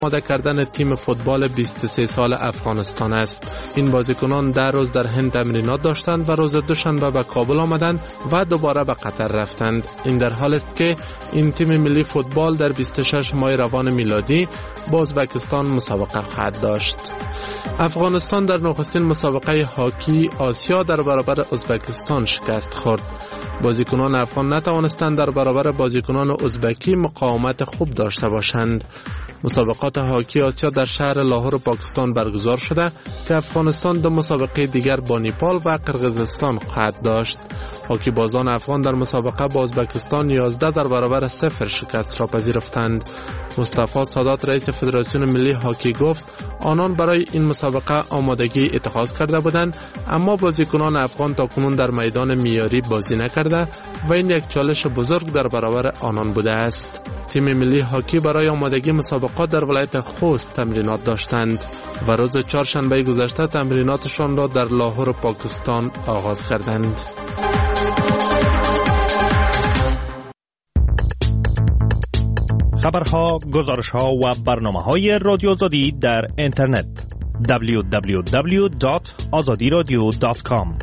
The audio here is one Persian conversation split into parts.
آماده کردن تیم فوتبال 23 سال افغانستان است. این بازیکنان 10 روز در هند تمرینات داشتند و روز دوشنبه به کابل آمدند و دوباره به قطر رفتند. این در حال است که این تیم ملی فوتبال در 26 ماه روان میلادی با ازبکستان مسابقه خواهد داشت. افغانستان در نخستین مسابقه هاکی آسیا در برابر ازبکستان شکست خورد. بازیکنان افغان نتوانستند در برابر بازیکنان ازبکی مقاومت خوب داشته باشند. مسابقات هاکی آسیا در شهر لاهور پاکستان برگزار شده که افغانستان 2 مسابقه دیگر با نیپال و قرقیزستان خواهد داشت. هاکی بازان افغان در مسابقه با ازبکستان 11 در برابر 0 شکست را پذیرفتند. مصطفی سادات رئیس فدراسیون ملی هاکی گفت آنان برای این مسابقه آمادگی اتخاذ کرده بودند، اما بازیکنان افغان تاکنون در میدان معیاری بازی نکرده و این یک چالش بزرگ در برابر آنان بوده است. تیم ملی هاکی برای آمادگی مسابقات در ولایت خوست تمرینات داشتند و روز چهارشنبه گذشته تمریناتشان را در لاهور پاکستان آغاز کردند. خبرها، گزارشها و برنامه‌های رادیو آزادی در اینترنت www.azadiradio.com.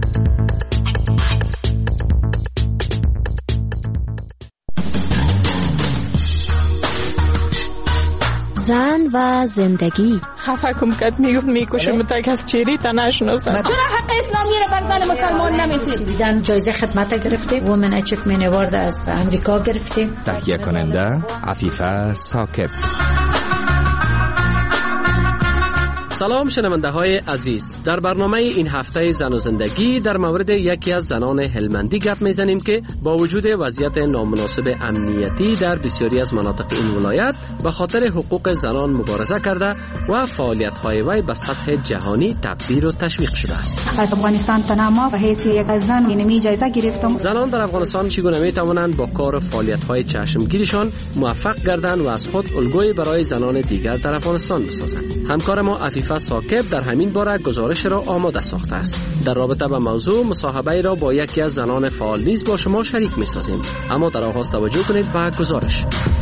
زن و زندگی. خفه کم کد میکشم تا از چیری تا نشناسم. چرا حق اسلامی رو بر زن مسلمان نمیتیم؟ سویدن جایزه خدمت گرفته، وومن اچیومنت اوارد از امریکا گرفته. تهیه کننده عفیفه ثاقب. سلام شنونده های عزیز، در برنامه این هفته زن و زندگی در مورد یکی از زنان هلمندی گپ میزنیم که با وجود وضعیت نامناسب امنیتی در بسیاری از مناطق این ولایت به خاطر حقوق زنان مبارزه کرده و فعالیت های وی به سطح جهانی تبدیل و تشویق شده است. از افغانستان تنها به حیث یک از زن اینمی جایزه گرفتم. زنان در افغانستان چگونه می توانند با کار و فعالیت های چشمگیرشان موفق گردند و از خود الگوی برای زنان دیگر در افغانستان بسازند. همکار ما عفیفه ثاقب در همین باره گزارش را آماده ساخته است. در رابطه با موضوع مصاحبه را با یکی از زنان فعال نیز با شما شریک می‌سازیم، اما در آغاز توجه کنید به گزارش.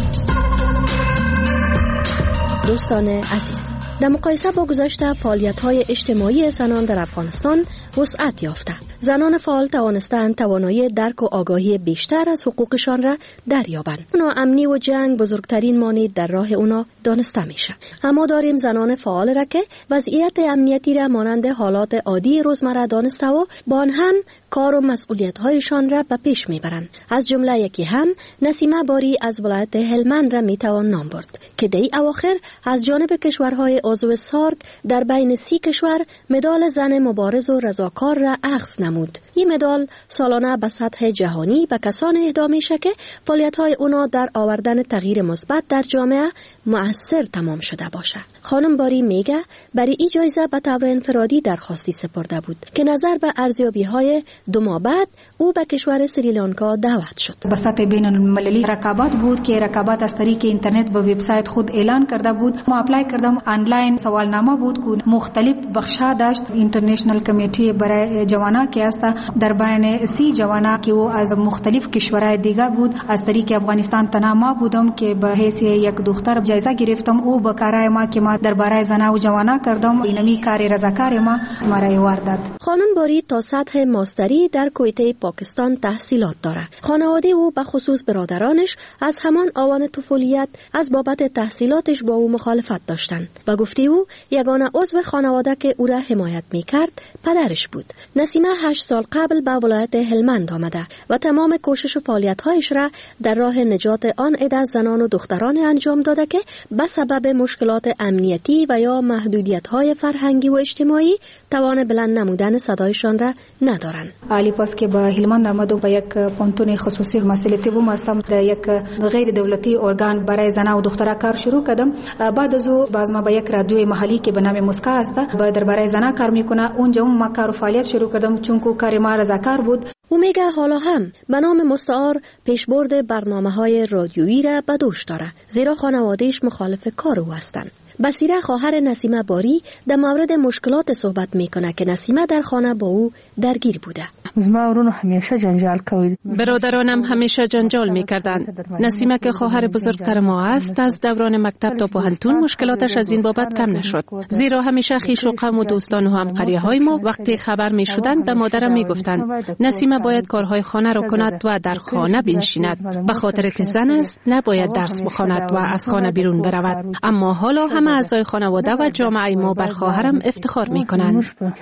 دوستان عزیز، در مقایسه با گذشته فعالیت‌های اجتماعی زنان در افغانستان وسعت یافته. زنان فعال توانستند توانایی درک و آگاهی بیشتر از حقوقشان را دریابند. ناامنی و جنگ بزرگترین مانع در راه اونا دانسته میشه. اما داریم زنان فعال را که وضعیت امنیتی را مانند حالات عادی روزمره دانسته و با آن هم کار و مسئولیت‌هایشان را به پیش میبرند. از جمله یکی هم نسیمه باری از ولایت هلمند را میتوان نام برد که دی اواخر از جانب کشورهای عضو سارک در بین 30 کشور مدال زن مبارز و رضاکار را اخذ نمود. این مدال سالانه به سطح جهانی به کسان اهدا میشه که فعالیت‌های اونا در آوردن تغییر مثبت در جامعه مؤثر تمام شده باشه. خانم باری میگه برای این جایزه به طور انفرادی درخواستی سپرده بود که نظر به ارزیابی‌های 2 ماه بعد او به کشور سریلانکا دعوت شد. به سطح بین المللی رقابت بود که رقابت از طریق اینترنت به وبسایت خود اعلان کرده بود. ما اپلای کردم، آنلاین سوالنامه بود که مختلف بخشا داشت. اینترنشنال کمیته برای جوانا که است در بین 30 جوانا که او از مختلف کشورهای دیگر بود. از طریق افغانستان تنها بودم که به حیث یک دختر جایزه گرفتم. او با کارهای ما که ما درباره زنا و جوانا کردم اینمی کار رضاکار ما مرا ایوار داد. خانم باری تا سطح ماستری در کویته پاکستان تحصیلات دارد. خانواده او به خصوص برادرانش از همان آوان طفولیت از بابت تحصیلاتش با او مخالفت داشتند. با گفته او یگانه عضو خانواده که او را حمایت میکرد پدرش بود. نسیمه 8 سال قبل به ولایت هلمند آمده و تمام کوشش و فعالیت‌هایش را در راه نجات آن عده زنان و دختران انجام داده که به سبب مشکلات امنیتی و یا محدودیت‌های فرهنگی و اجتماعی توان بلند نمودن صدایشان را ندارند. علی پس که به هلمند آمد و به یک پانتون خصوصی مسئولیتی بوم هستم، در یک غیر دولتی ارگان برای زنان و دختران کار شروع کردم. بعد از او باز ما به یک رادیوی محلی که به نام مسکا است درباره زنان کار میکنه، اونجا ما کار و فعالیت شروع کردم چون که کار ما رضاکار بود. او میگه حالا هم به نام مستعار پیشبرد برنامه‌های رادیویی را به دوش داره، زیرا خانواده‌اش مخالف کار او هستند. بصیره خواهر نسیمه باری در مورد مشکلات صحبت میکنه که نسیمه در خانه با او درگیر بوده. برادرانم همیشه جنجال میکردند. نسیمه که خواهر بزرگتر ما است، از دوران مکتب تا پوهنتون مشکلاتش از این بابت کم نشد. زیرا همیشه خویش و قوم و دوستان و همقریه های ما وقتی خبر میشدند به مادرم میگفتند نسیمه باید کارهای خانه را کند و در خانه بنشیند. به خاطر که زن است نباید درس بخواند و از خانه بیرون برود. اما حالا همه اعضای خانواده و جامعه ما بر خواهرم افتخار میکنند.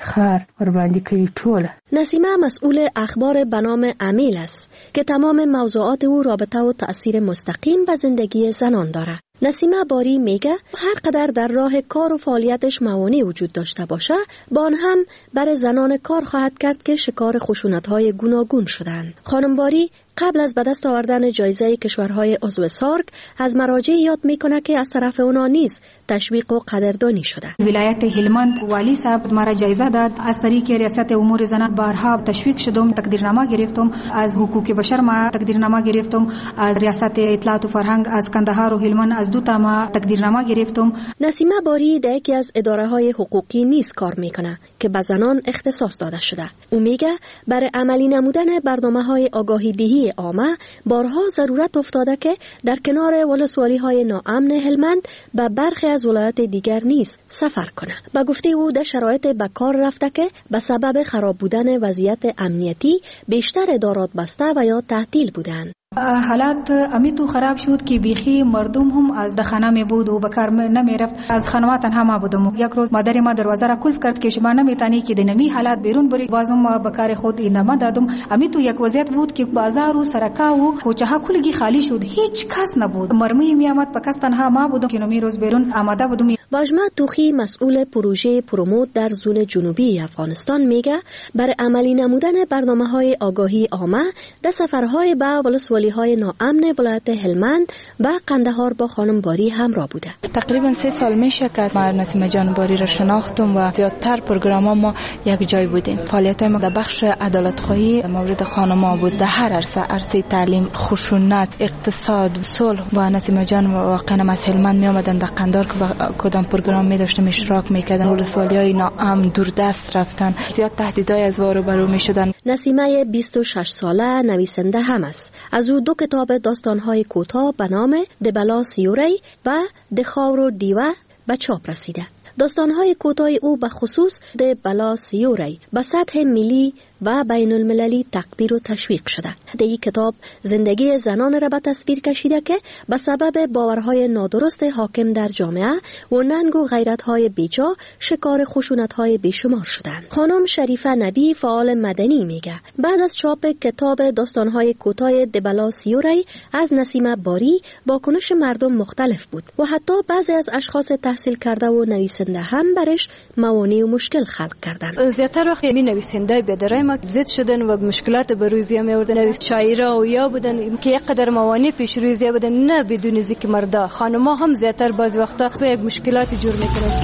نسیمه مسئول اخبار به نام امیل است که تمام موضوعات او رابطه و تأثیر مستقیم به زندگی زنان داره. نسیمه باری میگه هر قدر در راه کار و فعالیتش موانع وجود داشته باشه، با آن هم برای زنان کار خواهد کرد که شکار خشونت‌های گوناگون شدند. خانم باری قبل از به دست آوردن جایزه کشورهای عضو سارک از مراجع یاد میکنه که از طرف اونا نیز تشویق و قدردانی شده. ولایت هلمند والی صاحب مرا جایزه داد. از طریق ریاست امور زنان بارها تشویق شدم، تقدیرنامه گرفتم. از حقوق بشر ما تقدیرنامه گرفتم. از ریاست اطلاعات و فرهنگ از کندهار و هلمند از دو تا ما تقدیرنامه گرفتم. نسیمه باری در یکی از اداره‌های حقوقی نیز کار میکنه که به زنان اختصاص داده شده. او میگه برای عملی نمودن برنامه‌های آگاهی دهی عامه بارها ضرورت افتاده که در کنار ولسوالی‌های ناامن هلمند به برخی از ولایات دیگر نیز سفر کنه. به گفته او در شرایط به کار رفته که به سبب خراب بودن وضعیت امنیتی بیشتر ادارات بسته و یا تعطیل بودند. حالات امیتو خراب شد که بیخی مردم هم از دخانه می بود و بکار نمی رفت. از خانوات تنها ما بودم. یک روز مادر ما دروازه را کلف کرد که شما نمیتونی که دنمی حالات بیرون بری. بازم ما بکار خود اینما دادم. امیتو یک وضعیت بود که بازار و سرکا و کوچه ها کلگی خالی شد. هیچ کس نبود. مرمی می آمد پس تنها ما بودم که نمی روز بیرون آماده بودم. واجمه توخی مسئول پروژه پروموت در زون جنوبی افغانستان میگه برای عملی نمودن برنامه‌های آگاهی عامه در سفرهای به ولسوالی‌های ناامن ولایت هلمند و قندهار با خانم باری همراه بوده. تقریبا 3 سال میشه که ما نسیمه جان باری را شناختم و زیادتر پروگرام ما یک جای بودیم. فعالیت ما در بخش عدالت خواهی مورد خانم‌ها بود، در هر عرصه تعلیم، خشونت، اقتصاد، صلح. و نسیمه جان واقعا از هلمند می آمدن در قندهار که کدام پروگرام می داشتم اشتراک میکردن. ولسوالی‌های ناامن دوردست رفتن، زیاد تهدیدهای از وارو برو میشدن. نسیمه 26 ساله نویسنده هم است. از او 2 کتاب داستان‌های کوتاه به نام دبلا سیوری و دخاورو دیوه به چاپ رسیده. داستان‌های کوتاه او به خصوص دبلا سیوری به سطح ملی و بین المللی تقدیر و تشویق شده. در این کتاب زندگی زنان را به تصویر کشیده که به سبب باورهای نادرست حاکم در جامعه و ننگ و غیرت‌های بیجا شکار خشونت‌های بیشمار شدند. خانم شریفه نبی فعال مدنی میگه بعد از چاپ کتاب داستان‌های کوتاه دبلا سیوری از نسیمه باری واکنش مردم مختلف بود و حتی بعضی از اشخاص تحصیل کرده و نویسنده هم برش موانع و مشکل خلق کردند. زیاتر وقت می نویسنده بدرای ما زد شدن و مشکلات بروزی می آوردن. نویس شاعرها و یا بودن که یک قدر موانع پیش روی زیاد بودن، نه بدون ذکر مردا. خانم‌ها هم زیاتر بعضی وقتا یک مشکلاتی جور میکنن.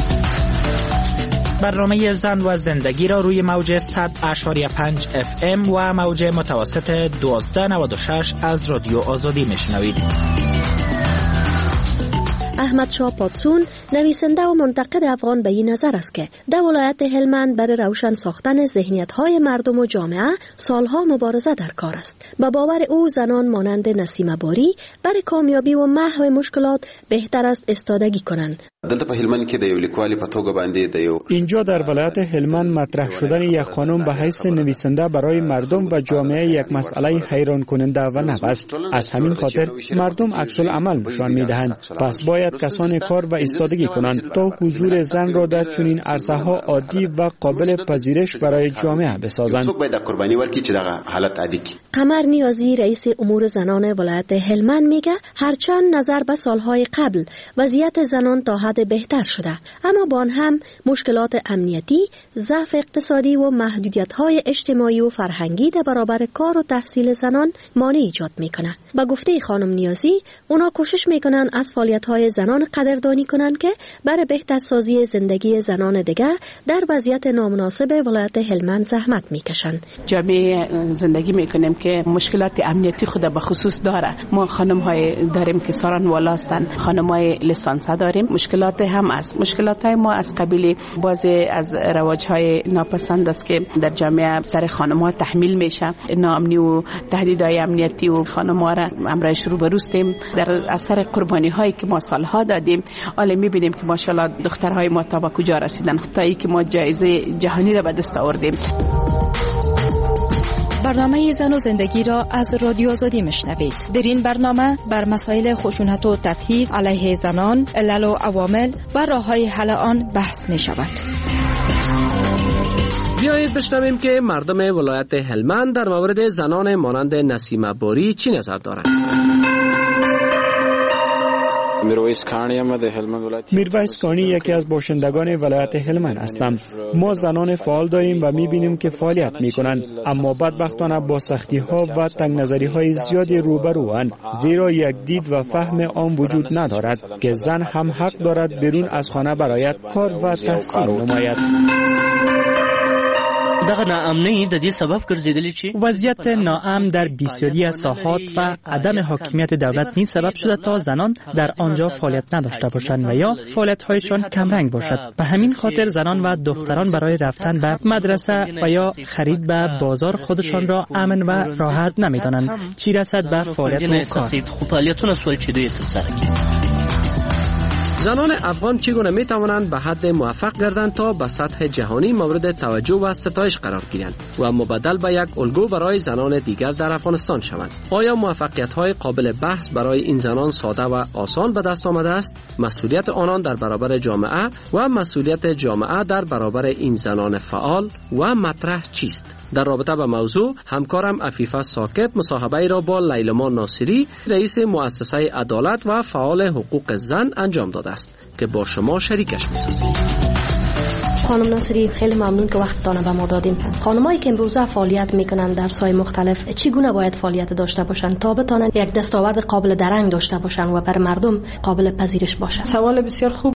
برنامه زن و زندگی را روی موج 100.5 FM و موج متوسط 1296 از رادیو آزادی میشنوید. احمد شاه پادسون نویسنده و منتقد افغان به این نظر است که در ولایت هلمند برای روشن ساختن ذهنیت‌های مردم و جامعه سالها مبارزه در کار است. با باور او زنان مانند نسیمه باری برای کامیابی و محو مشکلات بهتر است استادگی کنند. دلته په هلمند کې د یو لیکوالي په توګه باندې د یو اینجا در ولایت هلمند مطرح شدن یک خانم به حیث نویسنده برای مردم و جامعه یک مسئله حیران کننده و نو است. از همین خاطر مردم عکس العمل نشان میدهند. پس باید کسان کار و ایستادگی کنند تا حضور زن را در چنین عرصه‌ها عادی و قابل پذیرش برای جامعه بسازند. قمر نیازی رئیس امور زنان ولایت هلمند میگه هرچند نظر به سالهای قبل وضعیت زنان تا حد بهتر شده، اما با آن هم مشکلات امنیتی، ضعف اقتصادی و محدودیت‌های اجتماعی و فرهنگی در برابر کار و تحصیل زنان مانع ایجاد میکنه. با گفته خانم نیازی اونا کوشش میکنن از فعالیت‌های زنان قدردانی کنند که برای بهترسازی زندگی زنان دیگر در وضعیت نامناسب ولایت هلمند زحمت میکشند. جامعه زندگی میکنیم که مشکلات امنیتی خود به خصوص داره. ما خانم های داریم که ساران والا هستند، خانم های لیسانسه داریم. مشکلات هم است. مشکلات های ما از قبیل بعضی از رواج های ناپسند است که در جامعه سر خانم ها تحمیل میشه. ناامنی و تهدیدهای امنیتی و خانم ها را امروز روبروستیم. در اثر قربانی هایی که ما سالها دادیم، حالا میبینیم که ماشاءالله دخترهای ما تا به کجا رسیدن، تا ای که ما جایزه جهانی را به دست آوردیم. برنامه زن و زندگی را از رادیو آزادی میشنوید. در این برنامه بر مسائل خشونت و تبعیض علیه زنان، علل و عوامل و راه‌های حل آن بحث می شود. بیایید بشنویم که مردم ولایت هلمند در مورد زنان مانند نسیمه باری چی نظر دارند. میرویس کانی یکی از باشندگان ولایت هلمند هستم. ما زنان فعال داریم و میبینیم که فعالیت میکنند، اما بدبختانه با سختی ها و تنگ نظری های زیادی روبروان، زیرا یک دید و فهم عام وجود ندارد که زن هم حق دارد بیرون از خانه برایت کار و تحصیل نماید. دغه ناامنی د دې سبب ګرځیدلی چې وضعیت ناامن در بسیاری از ساحات و عدم حاکمیت دولت نیز سبب شده تا زنان در آنجا فعالیت نداشته باشند و یا فعالیت‌هایشان کمرنگ باشد. به همین خاطر زنان و دختران برای رفتن به مدرسه و یا خرید به بازار خودشان را امن و راحت نمی‌دانند، چی رسد به فعالیت و کار. زنان افغان چگونه می توانند به حد موفق گردند تا به سطح جهانی مورد توجه و ستایش قرار گیرند و مبدل به یک الگو برای زنان دیگر در افغانستان شوند؟ آیا موفقیت‌های قابل بحث برای این زنان ساده و آسان به دست آمده است؟ مسئولیت آنان در برابر جامعه و مسئولیت جامعه در برابر این زنان فعال و مطرح چیست؟ در رابطه با موضوع همکارم عفیفه ساکب مصاحبه را با لیلما ناصری، رئیس مؤسسه عدالت و فعال حقوق زن انجام داده است که با شما شریکش می‌سازیم. خانم ناصری، خیلی ممنون که وقتتان به ما دادین. خانمایی که امروزه فعالیت میکنن در ساحات مختلف چگونه باید فعالیت داشته باشن تا بتونن یک دستاورد قابل درنگ داشته باشن و بر مردم قابل پذیرش باشن؟ سوال بسیار خوب.